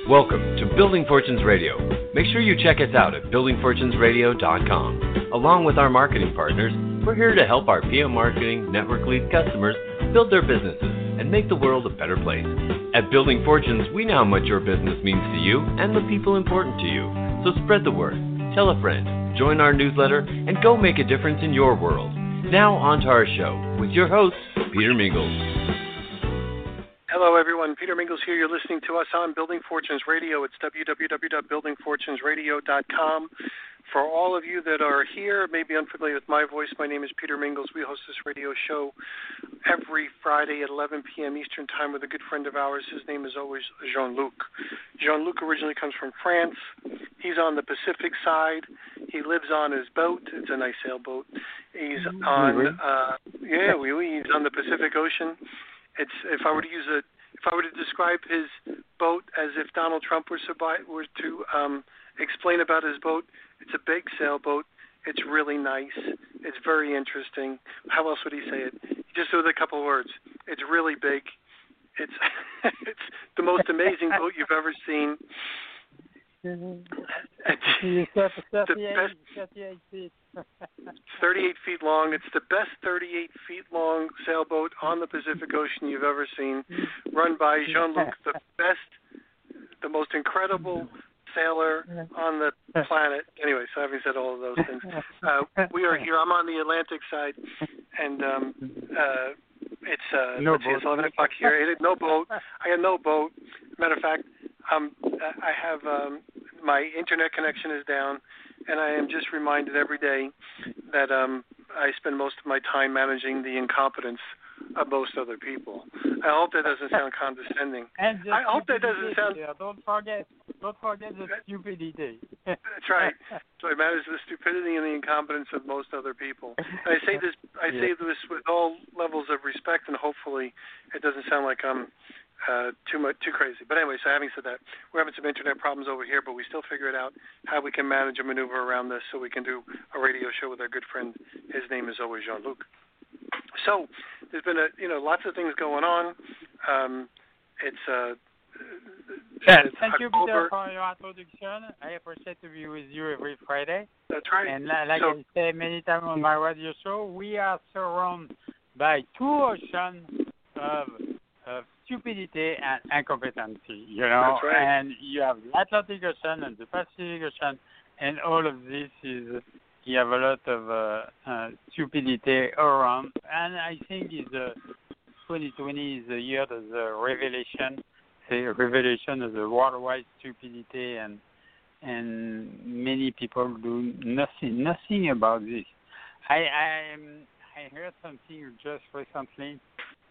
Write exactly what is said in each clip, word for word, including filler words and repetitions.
Welcome to Building Fortunes Radio. Make sure you check us out at building fortunes radio dot com. Along with our marketing partners, we're here to help our P M Marketing Network Lead customers build their businesses and make the world a better place. At Building Fortunes, we know how much your business means to you and the people important to you. So spread the word, tell a friend, join our newsletter, and go make a difference in your world. Now on to our show with your host, Peter Mingles. Hello, everyone. Peter Mingles here. You're listening to us on Building Fortunes Radio. It's w w w dot building fortunes radio dot com. For all of you that are here, maybe unfamiliar with my voice, my name is Peter Mingles. We host this radio show every Friday at eleven p.m. Eastern Time with a good friend of ours. His name is always Jean-Luc. Jean-Luc originally comes from France. He's on the Pacific side. He lives on his boat. It's a nice sailboat. He's on, uh, yeah, oui, oui, he's on the Pacific Ocean. It's if I were to use a if I were to describe his boat as if Donald Trump were to, buy, were to um, explain about his boat, it's a big sailboat. It's really nice. It's very interesting. How else would he say it? Just with a couple of words. It's really big. It's it's the most amazing boat you've ever seen. It's the best. thirty-eight feet long. It's the best thirty-eight feet long sailboat on the Pacific Ocean you've ever seen, run by Jean-Luc, the best, the most incredible sailor on the planet. Anyway, so having said all of those things, uh, we are here. I'm on the Atlantic side, and um, uh, it's uh, no let's see, it's eleven o'clock here. It, no boat. I have no boat. Matter of fact, um, I have um, my internet connection is down. And I am just reminded every day that um, I spend most of my time managing the incompetence of most other people. I hope that doesn't sound condescending. And I hope that doesn't sound. Yeah, don't forget, don't forget the stupidity. That's right. So I manage the stupidity and the incompetence of most other people. And I say this. I yeah. say this with all levels of respect, and hopefully, it doesn't sound like I'm. Uh, too much, too crazy. But anyway, so having said that, we're having some internet problems over here, but we still figured out how we can manage and maneuver around this so we can do a radio show with our good friend. His name is always Jean-Luc. So there's been a, you know, lots of things going on. Um, it's uh, yeah, it's thank October. you, Peter, for your introduction. I appreciate to be with you every Friday. That's right. And like so, I say many times on my radio show, we are surrounded by two oceans of of stupidity and incompetency, you know, That's right. and you have the Atlantic Ocean and the Pacific Ocean, and all of this is, you have a lot of uh, uh, stupidity around, and I think is uh, twenty twenty is the year of the revelation, the revelation of the worldwide stupidity, and and many people do nothing, nothing about this. I I, I heard something just recently.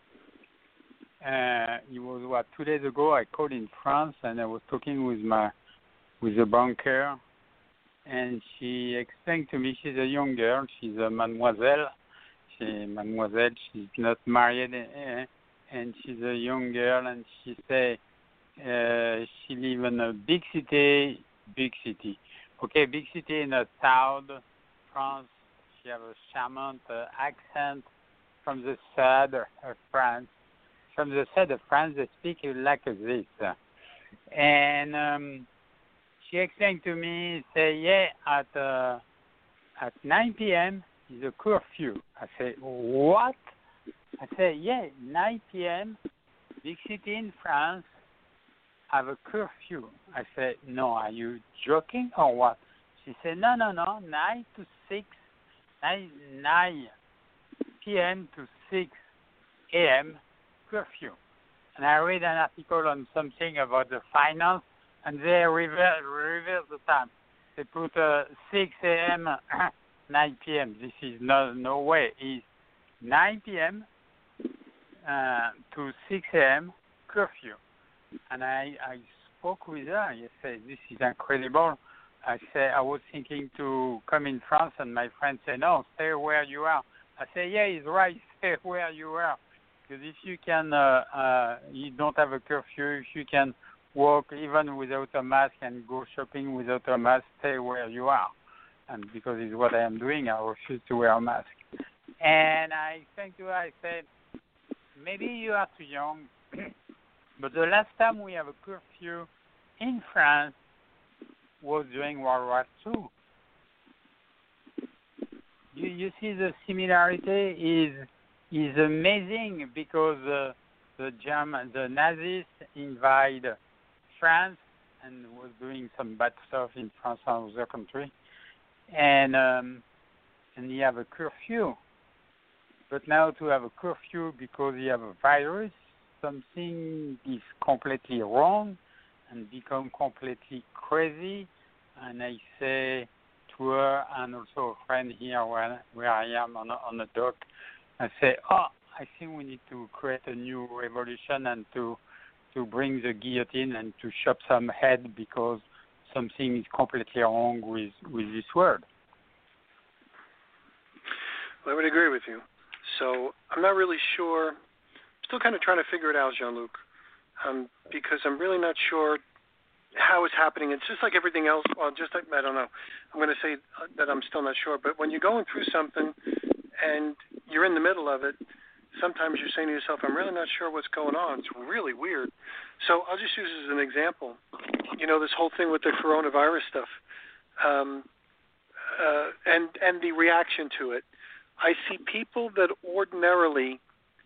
Uh, it was what two days ago. I called in France and I was talking with my with a banker, and she explained to me she's a young girl. She's a mademoiselle. She mademoiselle. She's not married, uh, and she's a young girl. And she say uh, she live in a big city, big city. Okay, big city in the south France. She have a charmant uh, accent from the south of France. From the south of France, they speak like this. And um, she explained to me, say, yeah, at uh, at nine p.m. is a curfew. I say, what? I say, yeah, nine p.m., big city in France, have a curfew. I say, no, are you joking or what? She said, no, no, no, nine to six, nine p.m. to six a.m., curfew. And I read an article on something about the finance, and they reverse, reverse the time. They put uh, six a.m., nine p.m. This is no no way. It's nine p.m. Uh, to six a.m. curfew. And I, I spoke with her. I said, this is incredible. I said, I was thinking to come in France, and my friend said, no, stay where you are. I said, yeah, he's right, stay where you are. Because if you can, uh, uh, you don't have a curfew, if you can walk even without a mask and go shopping without a mask, stay where you are. And because it's what I am doing, I refuse to wear a mask. And I explained to her, I said, maybe you are too young, but the last time we have a curfew in France was during World War Two. You, you see the similarity is is amazing because uh, the German, the Nazis invade France and was doing some bad stuff in France and other country, and um, and you have a curfew. But now to have a curfew because you have a virus, something is completely wrong and become completely crazy. And I say to her and also a friend here where, where I am on a, on a dock, I say, oh, I think we need to create a new revolution and to to bring the guillotine and to chop some head because something is completely wrong with, with this world. Well, I would agree with you. So I'm not really sure. I'm still kind of trying to figure it out, Jean-Luc, um, because I'm really not sure how it's happening. It's just like everything else. Well, just like, I don't know. I'm going to say that I'm still not sure. But when you're going through something and you're in the middle of it, sometimes you're saying to yourself, I'm really not sure what's going on. It's really weird. So I'll just use as an example, you know, this whole thing with the coronavirus stuff um, uh, and, and the reaction to it. I see people that ordinarily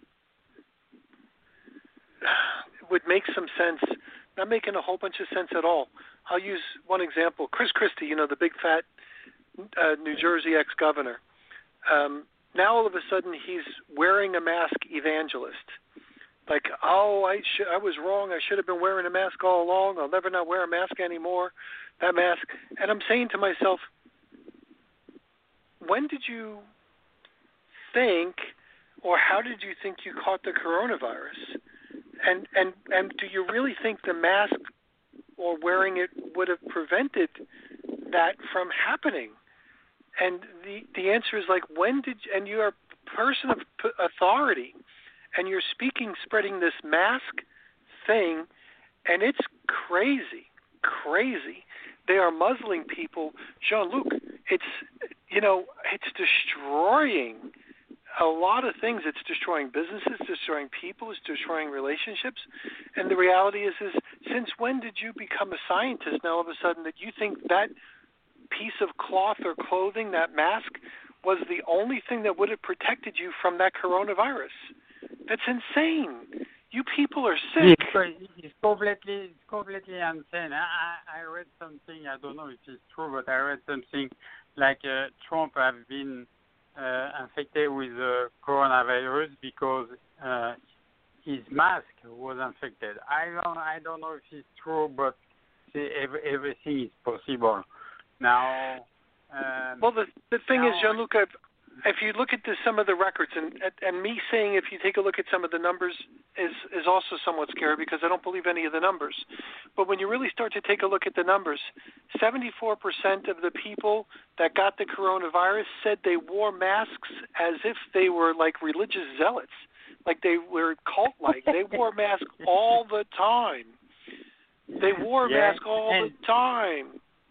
would make some sense, not making a whole bunch of sense at all. I'll use one example. Chris Christie, you know, the big fat uh, New Jersey ex-governor. Um, now all of a sudden he's wearing a mask evangelist. Like, oh, I sh- I was wrong. I should have been wearing a mask all along. I'll never not wear a mask anymore, that mask. And I'm saying to myself, when did you think, or how did you think you caught the coronavirus? And and and do you really think the mask or wearing it would have prevented that from happening? And the the answer is like, when did you, and you're a person of authority, and you're speaking, spreading this mask thing, and it's crazy, crazy. They are muzzling people. Jean-Luc, it's, you know, it's destroying a lot of things. It's destroying businesses, destroying people, it's destroying relationships. And the reality is, is since when did you become a scientist now all of a sudden that you think that piece of cloth or clothing, that mask, was the only thing that would have protected you from that coronavirus? That's insane. You people are sick. It's, it's completely, it's completely insane. I, I read something, I don't know if it's true, but I read something like uh, Trump have been uh, infected with uh, coronavirus because uh, his mask was infected. I don't, I don't know if it's true, but see, every, everything is possible. Now, um, well, the the thing now, is, Jean-Luc, if you look at the, some of the records, and and me saying if you take a look at some of the numbers is is also somewhat scary because I don't believe any of the numbers. But when you really start to take a look at the numbers, seventy-four percent of the people that got the coronavirus said they wore masks as if they were like religious zealots, like they were cult-like. They wore masks all the time. They wore yeah, masks all and, the time.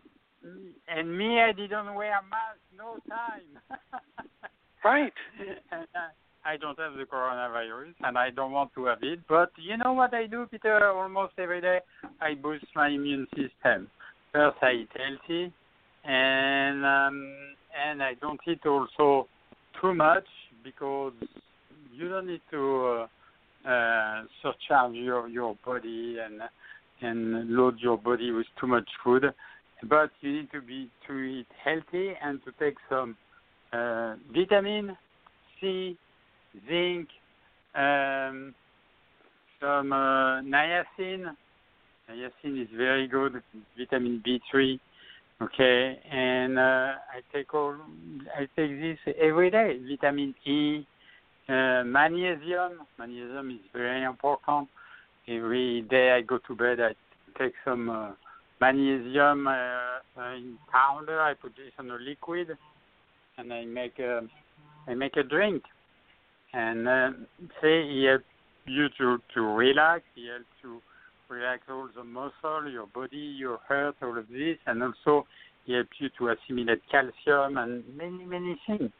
And me, I didn't wear a mask, no time. Right. And I, I don't have the coronavirus, and I don't want to have it. But you know what I do, Peter? Almost every day, I boost my immune system. First, I eat healthy, and um, and I don't eat also too much because you don't need to uh, uh, surcharge your, your body and and load your body with too much food. But you need to be to eat healthy and to take some uh, vitamin C, zinc, um, some uh, niacin. Niacin is very good. Vitamin B three. Okay, and uh, I take all. I take this every day. Vitamin E, uh, magnesium. Magnesium is very important. Every day I go to bed, I take some. Uh, Magnesium uh, in powder. I put this in a liquid, and I make a I make a drink. And uh, say it helps you to, to relax. It helps to relax all the muscle, your body, your heart, all of this, and also it helps you to assimilate calcium and many many things.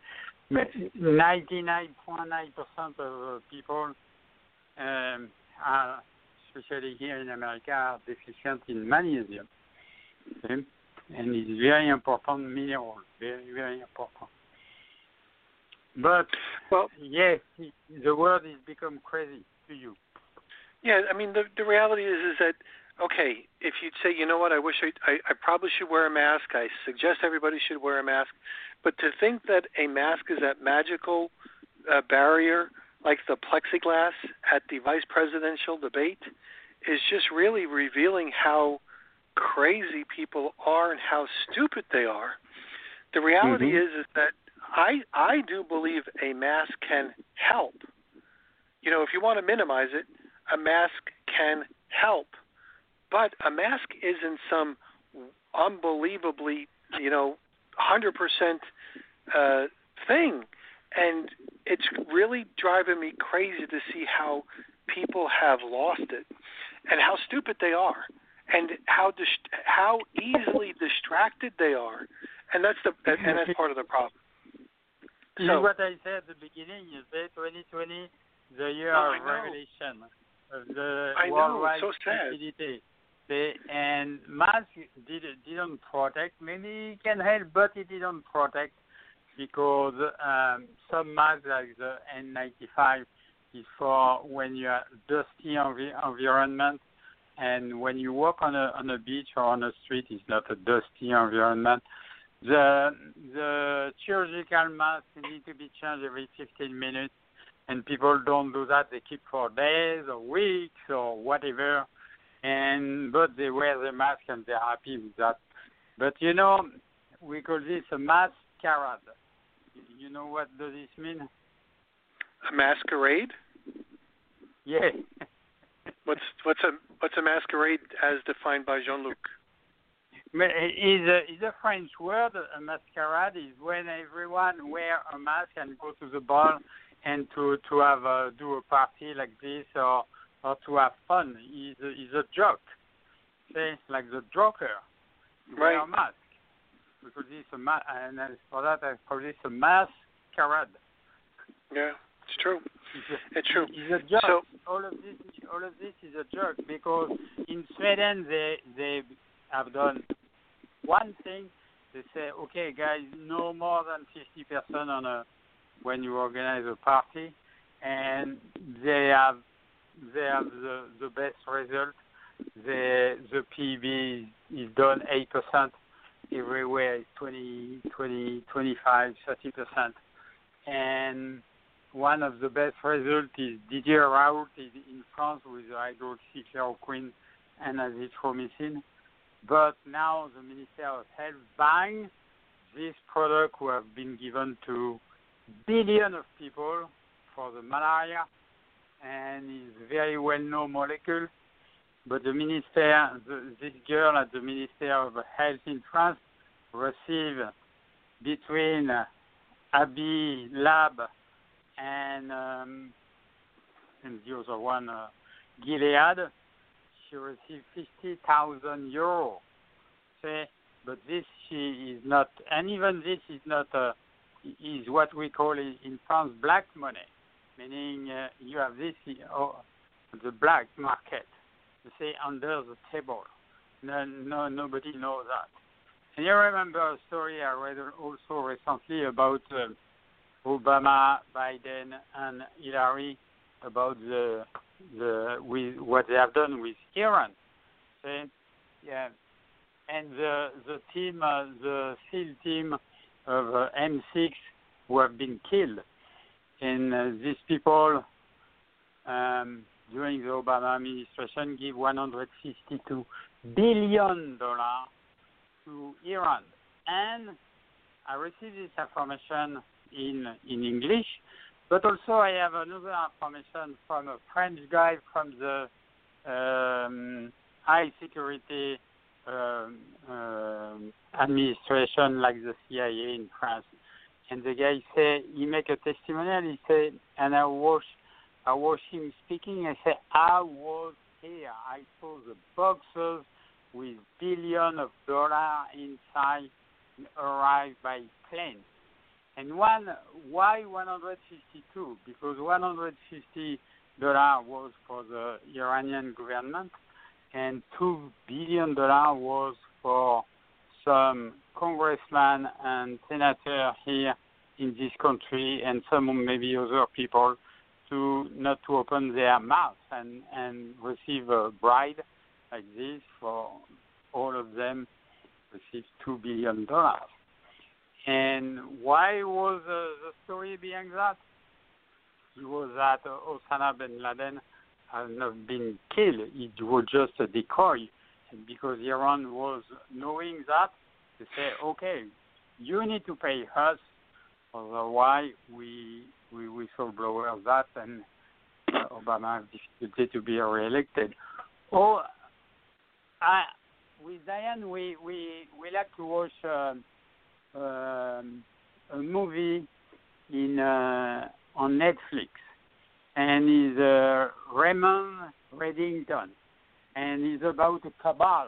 ninety-nine point nine percent of people um, are especially here in America, are deficient in magnesium. Okay? And it's very important mineral, very, very important. But, well, yes, the world has become crazy to you. Yeah, I mean, the the reality is is that, okay, if you'd say, you know what, I wish I, I, I probably should wear a mask, I suggest everybody should wear a mask, but to think that a mask is that magical uh, barrier, like the plexiglass at the vice presidential debate, is just really revealing how crazy people are and how stupid they are. The reality mm-hmm. is is that I I do believe a mask can help. You know, if you want to minimize it, a mask can help. But a mask isn't some unbelievably, you know, one hundred percent uh, thing. And it's really driving me crazy to see how people have lost it and how stupid they are and how dist- how easily distracted they are. And that's the and that's part of the problem. So, you know what I said at the beginning, you say twenty twenty, the year oh, of revelation, of the I worldwide know, so sad. stupidity. And mask did, didn't protect. Maybe it can help, but it didn't protect because um, some masks like the N ninety-five is for when you are dusty env- environment, and when you walk on a on a beach or on a street, it's not a dusty environment. The the chirurgical masks need to be changed every fifteen minutes, and people don't do that. They keep for days or weeks or whatever. And but they wear the mask and they're happy with that. But you know, we call this a masquerade. You know what does this mean? A masquerade? Yeah. what's what's a what's a masquerade as defined by Jean-Luc? It's a, it's a French word. A masquerade is when everyone wear a mask and go to the ball and to to have a, do a party like this or. or to have fun. Is a, is a joke. Say, like the Joker. You right. wear a mask. Because it's a ma- and for that I call this a masquerade. Yeah, it's true. It's, a, it's true. It's a joke. So, all of this all of this is a joke because in Sweden they they have done one thing. They say, okay guys, no more than fifty percent on a when you organize a party, and they have They have the, the best result. The the P B is done eight percent everywhere. It's twenty, twenty, twenty-five, thirty percent. And one of the best results is Didier Raoult in France with hydroxychloroquine and azithromycin. But now the Minister of Health banned this product who have been given to billions of people for the malaria. And is very well-known molecule, but the minister, the, this girl at the Minister of Health in France, received between uh, Abbey Lab and um, and the other one, uh, Gilead, she received fifty thousand euros. See, but this she is not, and even this is not, uh, is what we call in France black money. Meaning uh, you have this oh, the black market, you say under the table. No, no, nobody knows that. And you remember a story I read also recently about uh, Obama, Biden, and Hillary about the the with what they have done with Iran. See? Yeah, and the the team, uh, the SEAL team of uh, M six who have been killed. And uh, these people, um, during the Obama administration, give one hundred fifty-two billion dollars to Iran. And I received this information in in English, but also I have another information from a French guy from the um, high security uh, uh, administration, like the C I A in France. And the guy said, he make a testimonial, he said, and I watched, I watched him speaking, I said, I was here. I saw the boxes with billions of dollars inside arrive by plane. And one, why one hundred fifty-two? Because one hundred fifty dollars was for the Iranian government, and two billion dollars was for some congressmen and senators here in this country, and some maybe other people, to not to open their mouth and, and receive a bribe like this. For all of them received two billion dollars. And why was uh, the story behind that? It was that uh, Osama bin Laden had not been killed. It was just a decoy. And because Iran was knowing that, they say, okay, you need to pay us, otherwise we we whistleblower that, and uh, Obama has difficulty to be re-elected. Oh, I, with Diane, we, we, we like to watch uh, um, a movie in uh, on Netflix, and it's uh, Raymond Reddington, and it's about a cabal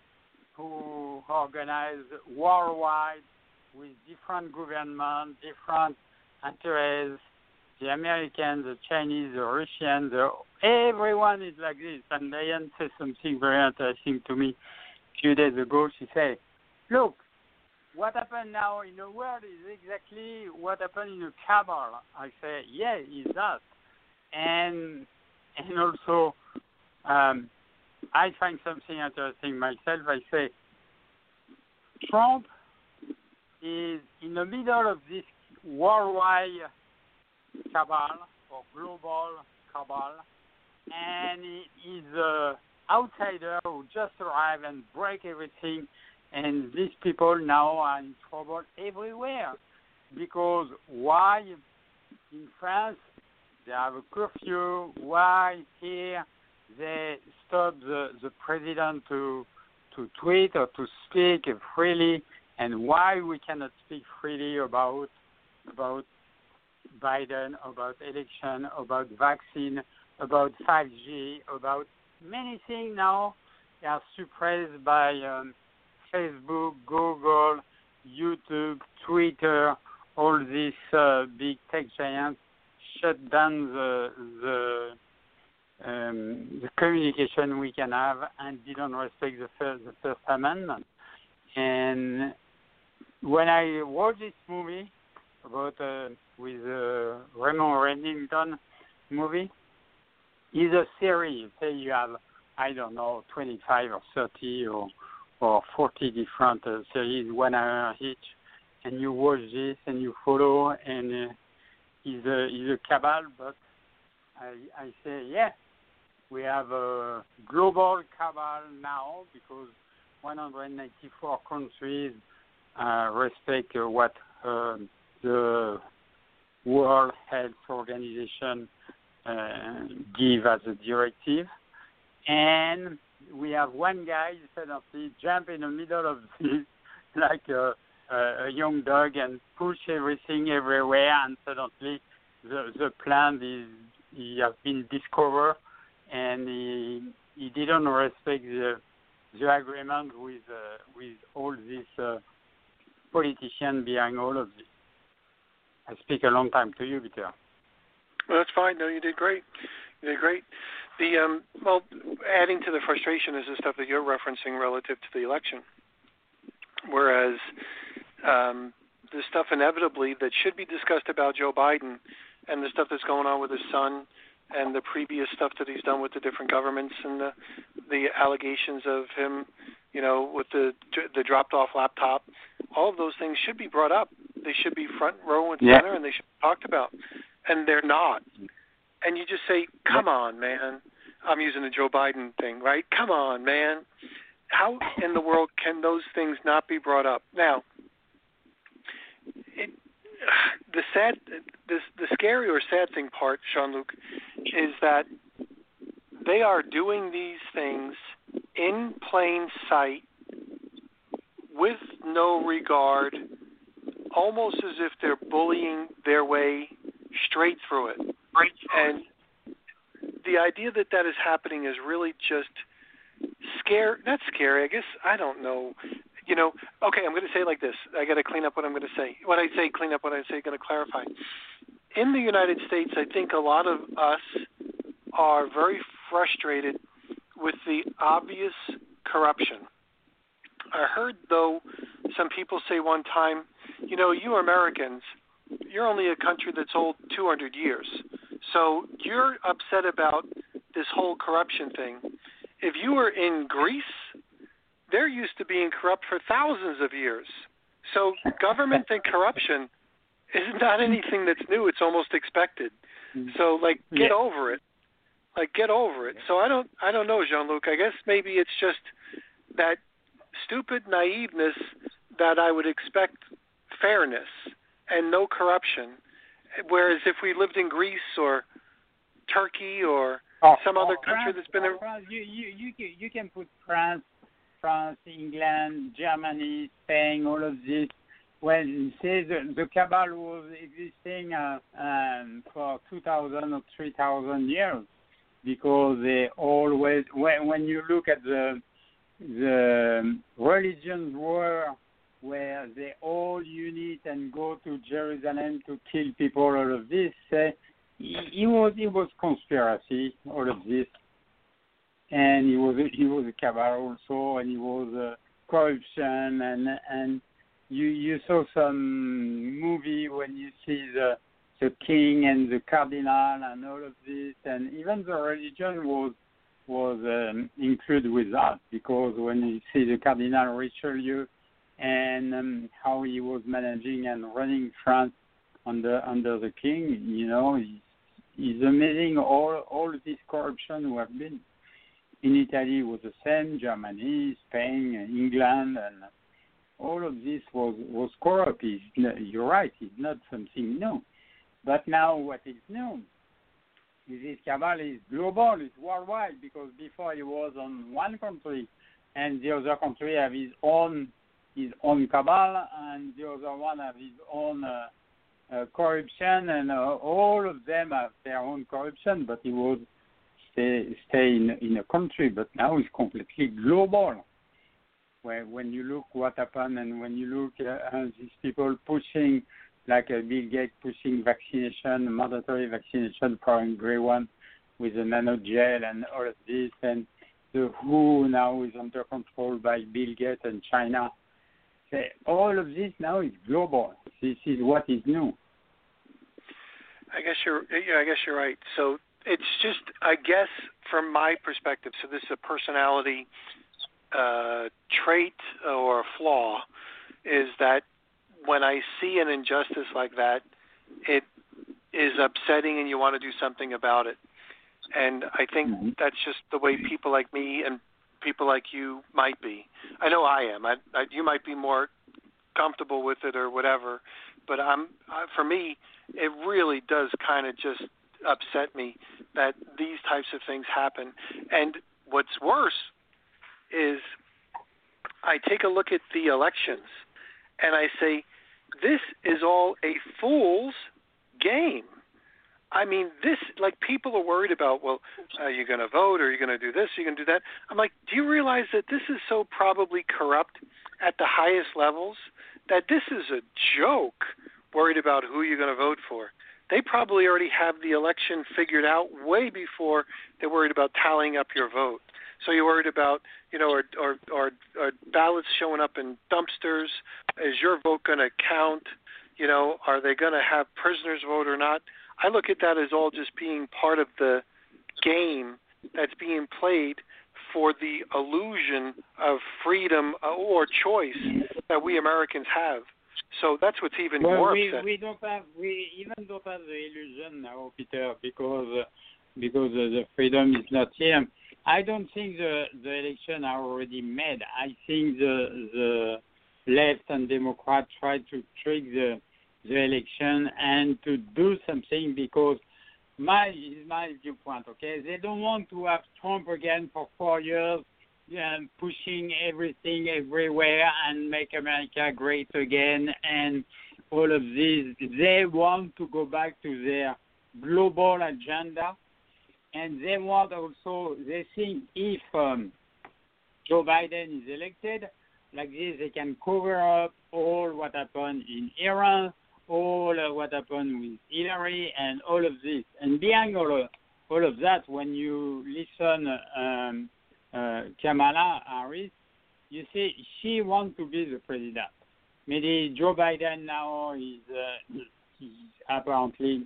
who organize worldwide with different governments, different interests, the Americans, the Chinese, the Russians, the, everyone is like this. And Diane said something very interesting to me a few days ago. She said, look, what happened now in the world is exactly what happened in a cabal. I say, yeah, it's that. And and also, um, I find something interesting myself. I say, Trump is in the middle of this worldwide cabal or global cabal, and he is an outsider who just arrived and break everything. And these people now are in trouble everywhere. Because why in France they have a curfew? Why here they stop the, the president to to tweet or to speak freely? And why we cannot speak freely about about Biden, about election, about vaccine, about five G, about many things now are suppressed by um, Facebook, Google, YouTube, Twitter. All these uh, big tech giants shut down the the, um, the communication we can have and didn't respect the first, the First Amendment. And when I watched this movie about uh, with uh, Raymond Reddington movie, it's a series. Say you have, I don't know, twenty-five or thirty or or forty different uh, series, one hour each, and you watch this and you follow, and uh, it's a it's a cabal. But I I say yeah, we have a global cabal now because one hundred ninety-four countries uh, respect uh, what uh, the World Health Organization uh, give as a directive, and we have one guy suddenly jump in the middle of this like a, a, a young dog and push everything everywhere, and suddenly the the plan is he has been discovered, and he he didn't respect the the agreement with uh, with all these uh, politicians behind all of this. I speak a long time to you, Peter. Well, that's fine. No, you did great. You did great. The um, well, adding to the frustration is the stuff that you're referencing relative to the election, whereas um, the stuff inevitably that should be discussed about Joe Biden and the stuff that's going on with his son and the previous stuff that he's done with the different governments and the the allegations of him, you know, with the the dropped off laptop, all of those things should be brought up. They should be front row and center, yeah. and they should be talked about, and they're not. And you just say, come on, man. I'm using the Joe Biden thing, right? Come on, man. How in the world can those things not be brought up? Now, it, the sad, the, the scary or sad thing part, Jean-Luc, is that they are doing these things in plain sight with no regard, almost as if they're bullying their way straight through it. Right. And the idea that that is happening is really just scary. Not scary, I guess. I don't know. You know, okay, I'm going to say it like this. I got to clean up what I'm going to say. When I say clean up what I say, I'm going to clarify. In the United States, I think a lot of us are very frustrated with the obvious corruption. I heard, though, some people say one time, you know, you Americans, you're only a country that's old two hundred years. So you're upset about this whole corruption thing. If you were in Greece, they're used to being corrupt for thousands of years. So government and corruption is not anything that's new. It's almost expected. So, like, get yeah. over it. Like, get over it. So I don't, I don't know, Jean-Luc. I guess maybe it's just that stupid naiveness that I would expect fairness and no corruption. Whereas if we lived in Greece or Turkey or oh, some other oh, country France, that's been... oh, France, you, you, you, can, you can put France, France, England, Germany, Spain, all of this. When say the, the cabal was existing uh, um, for two thousand or three thousand years, because they always, when, when you look at the the religions war, where they all unite and go to Jerusalem to kill people, all of this, uh, it was it was conspiracy, all of this, and it was he was a cabal also, and it was uh, corruption, and and you you saw some movie when you see the the king and the cardinal and all of this, and even the religion was was um, included with that, because when you see the Cardinal Richelieu and um, how he was managing and running France under under the king, you know, it's, it's amazing all all this corruption we have been. In Italy was the same, Germany, Spain, England, and all of this was, was corrupt. It's, you're right, it's not something new. But now what is new is this cabal is global, it's worldwide, because before it was on one country, and the other country have his own his own cabal, and the other one have his own uh, uh, corruption, and uh, all of them have their own corruption, but it was stay, stay in, in a country, but now it's completely global. Where when you look what happened, and when you look at uh, these people pushing, like uh, Bill Gates pushing vaccination, mandatory vaccination for everyone with the nanogel and all of this, and the W H O now is under control by Bill Gates and China. So all of this now is global. This is what is new. I guess you're. Yeah, I guess you're right. So it's just, I guess, from my perspective. So this is a personality uh, trait or a flaw, is that when I see an injustice like that, it is upsetting and you want to do something about it. And I think mm-hmm. that's just the way people like me and people like you might be. I know I am. I, I, you might be more comfortable with it or whatever, but I'm, I, for me, it really does kind of just upset me that these types of things happen. And what's worse is I take a look at the elections and I say, this is all a fool's game. I mean, this, like, people are worried about, well, are you going to vote, or are you going to do this, are you going to do that? I'm like, do you realize that this is so probably corrupt at the highest levels that this is a joke, worried about who you're going to vote for? They probably already have the election figured out way before they're worried about tallying up your vote. So you're worried about, you know, are, are, are, are ballots showing up in dumpsters? Is your vote going to count? You know, are they going to have prisoners vote or not? I look at that as all just being part of the game that's being played for the illusion of freedom or choice that we Americans have. So that's what's even well, more we, upsetting. We don't have, we even don't have the illusion now, Peter, because uh, because uh, the freedom is not here. I don't think the, the election are already made. I think the the left and Democrats try to trick the the election and to do something, because my my viewpoint, okay, they don't want to have Trump again for four years, um, pushing everything everywhere and make America great again and all of this. They want to go back to their global agenda, and they want also, they think if um, Joe Biden is elected, like this, they can cover up all what happened in Iran, all uh, what happened with Hillary, and all of this. And behind all of, all of that, when you listen um, uh, Kamala Harris, you see she wants to be the president. Maybe Joe Biden now is, uh, is apparently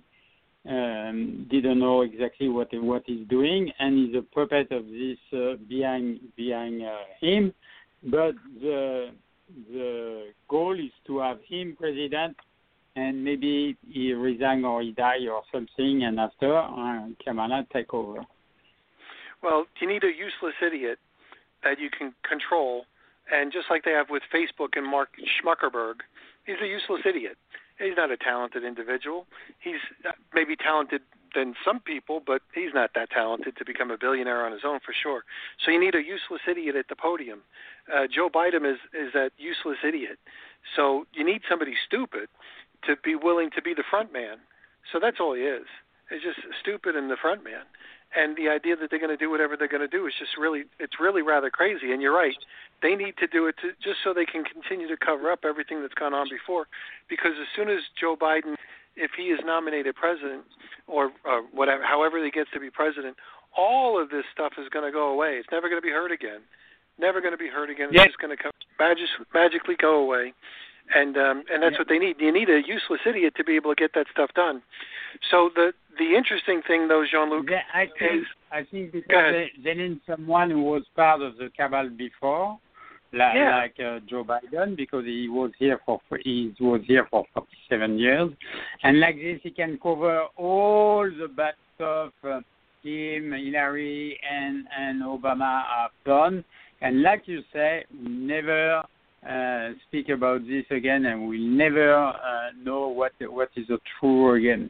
um, didn't know exactly what what he's doing, and is a puppet of this uh, behind behind uh, him. But the the goal is to have him president, and maybe he resign or he die or something, and after uh, Kamala take over. Well, you need a useless idiot that you can control, and just like they have with Facebook and Mark Zuckerberg, he's a useless idiot. He's not a talented individual. He's maybe talented than some people, but he's not that talented to become a billionaire on his own for sure. So you need a useless idiot at the podium. Uh, Joe Biden is, is that useless idiot. So you need somebody stupid to be willing to be the front man. So that's all he is. He's just stupid and the front man. And the idea that they're going to do whatever they're going to do is just really, it's really rather crazy. And you're right. They need to do it to, just so they can continue to cover up everything that's gone on before. Because as soon as Joe Biden, if he is nominated president or uh, whatever, however he gets to be president, all of this stuff is going to go away. It's never going to be heard again. Never going to be heard again. It's yes. just going to come, magic, magically go away. And um, and that's yeah. what they need. You need a useless idiot to be able to get that stuff done. So the the interesting thing, though, Jean-Luc, yeah, I think, is I think because they, they need someone who was part of the cabal before, like, yeah. like uh, Joe Biden, because he was here for he was here for forty-seven years, and like this he can cover all the bad stuff uh, him, Hillary, and and Obama have done. And like you say, we never uh, speak about this again, and we'll never uh, know what what is the true again.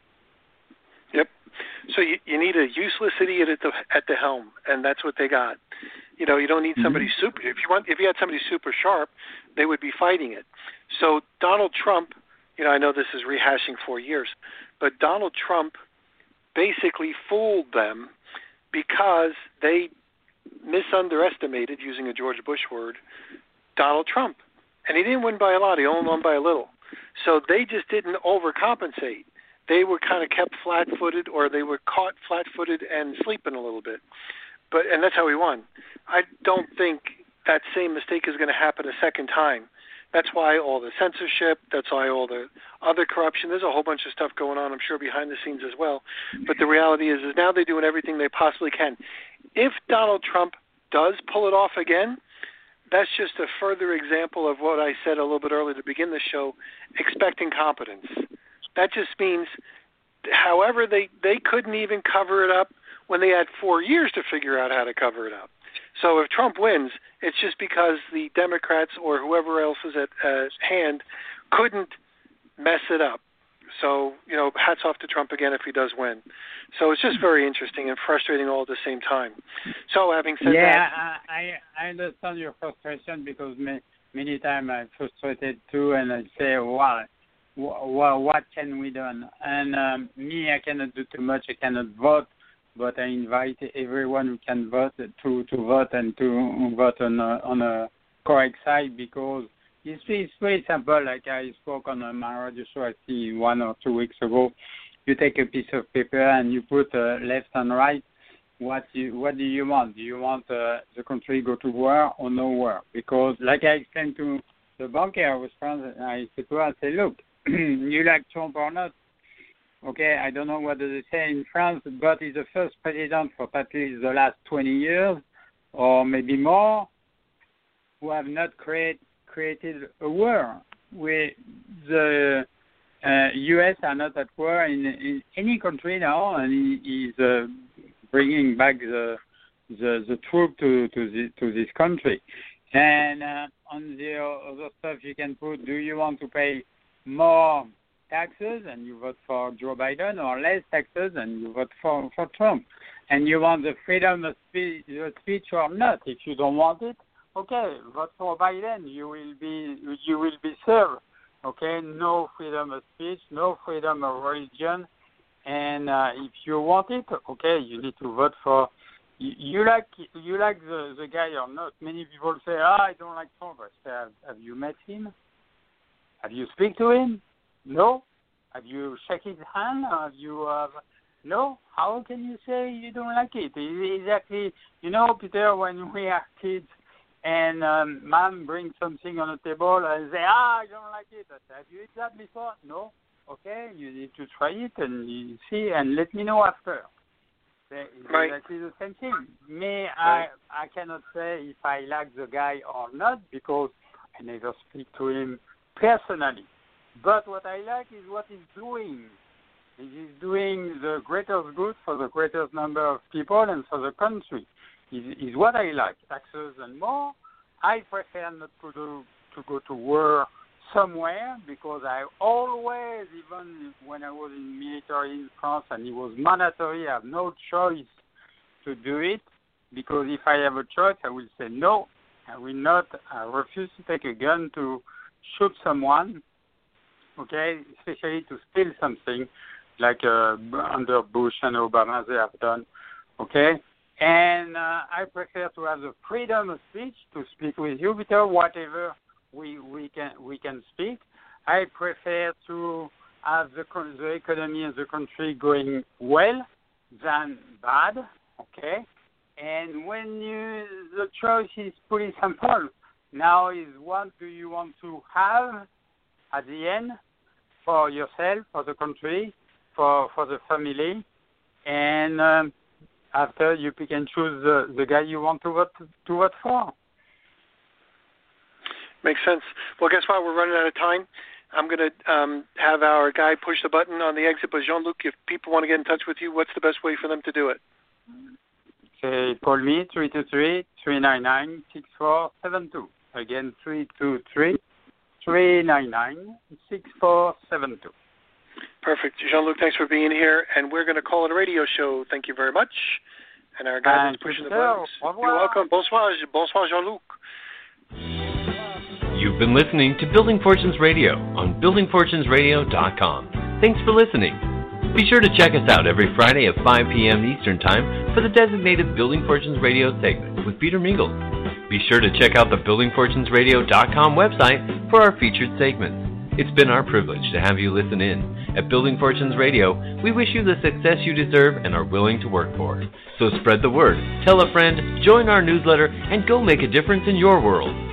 Yep. So you, you need a useless idiot at the at the helm, and that's what they got. You know, you don't need somebody mm-hmm. super. If you want, if you had somebody super sharp, they would be fighting it. So Donald Trump, you know, I know this is rehashing four years, but Donald Trump basically fooled them because they misunderestimated, using a George Bush word, Donald Trump. And he didn't win by a lot. He only won by a little. So they just didn't overcompensate. They were kind of kept flat-footed, or they were caught flat-footed and sleeping a little bit. But and that's how he won. I don't think that same mistake is going to happen a second time. That's why all the censorship, that's why all the other corruption, there's a whole bunch of stuff going on, I'm sure, behind the scenes as well. But the reality is, is now they're doing everything they possibly can. If Donald Trump does pull it off again, that's just a further example of what I said a little bit earlier to begin the show, expect incompetence. That just means, however, they, they couldn't even cover it up when they had four years to figure out how to cover it up. So if Trump wins, it's just because the Democrats or whoever else is at uh, hand couldn't mess it up. So, you know, hats off to Trump again if he does win. So it's just very interesting and frustrating all at the same time. So having said yeah, that... Yeah, I, I understand your frustration because many, many times I'm frustrated too, and I say, wow, well, what can we do? And um, me, I cannot do too much. I cannot vote, but I invite everyone who can vote to, to vote and to vote on a, on a correct side, because it's, it's very simple. Like I spoke on my radio show, I see one or two weeks ago. You take a piece of paper and you put uh, left and right. What you what do you want? Do you want uh, the country go to war or no war? Because, like I explained to the banker I was friends, I said to her, I said, look, you like Trump or not? Okay, I don't know what do they say in France, but he's the first president for at least the last twenty years, or maybe more, who have not create, created a war. We, the uh, U S are not at war in, in any country now, and he is uh, bringing back the the, the troop to to, the, to this country. And uh, on the other stuff you can put, do you want to pay more taxes and you vote for Joe Biden, or less taxes and you vote for, for Trump? And you want the freedom of speech, of speech or not? If you don't want it, okay, vote for Biden. You will be you will be served. Okay, no freedom of speech, no freedom of religion, and uh, if you want it, okay, you need to vote for. You, you like you like the, the guy or not? Many people say, ah, I don't like Trump. I say, have, have you met him? Have you speak to him? No. Have you shake his hand? Have you uh, No, how can you say you don't like it? It's exactly, you know, Peter, when we are kids and um, mom brings something on the table and say, ah, I don't like it. I say, have you eaten that before? No. Okay, you need to try it and you see and let me know after. It's right. exactly the same thing. Me, right. I, I cannot say if I like the guy or not because I never speak to him personally. But what I like is what he's doing. He's doing the greatest good for the greatest number of people and for the country. Is is what I like. Taxes and more. I prefer not to do, to go to war somewhere because I always, even when I was in military in France and it was mandatory, I have no choice to do it because if I have a choice, I will say no. I will not. I refuse to take a gun to shoot someone. Okay, especially to steal something, like uh, under Bush and Obama they have done. Okay, and uh, I prefer to have the freedom of speech to speak with you because whatever we we can we can speak. I prefer to have the the economy of the country going well than bad. Okay, and when you the choice is pretty simple. Now is what do you want to have at the end for yourself, for the country, for for the family, and um, after you pick and choose the, the guy you want to vote to vote for. Makes sense. Well, guess what? We're running out of time. I'm going to um, have our guy push the button on the exit. But Jean-Luc, if people want to get in touch with you, what's the best way for them to do it? Say, call me, three two three, three nine nine, six four seven two. Again, three two three, three nine nine, six four seven two. Perfect. Jean-Luc, thanks for being here. And we're going to call it a radio show. Thank you very much. And our guy is pushing the buttons. You're welcome. Bonsoir, Bonsoir Jean-Luc. You've been listening to Building Fortunes Radio on building fortunes radio dot com. Thanks for listening. Be sure to check us out every Friday at five p.m. Eastern Time for the designated Building Fortunes Radio segment with Peter Mingles. Be sure to check out the building fortunes radio dot com website for our featured segments. It's been our privilege to have you listen in. At Building Fortunes Radio, we wish you the success you deserve and are willing to work for. So spread the word, tell a friend, join our newsletter, and go make a difference in your world.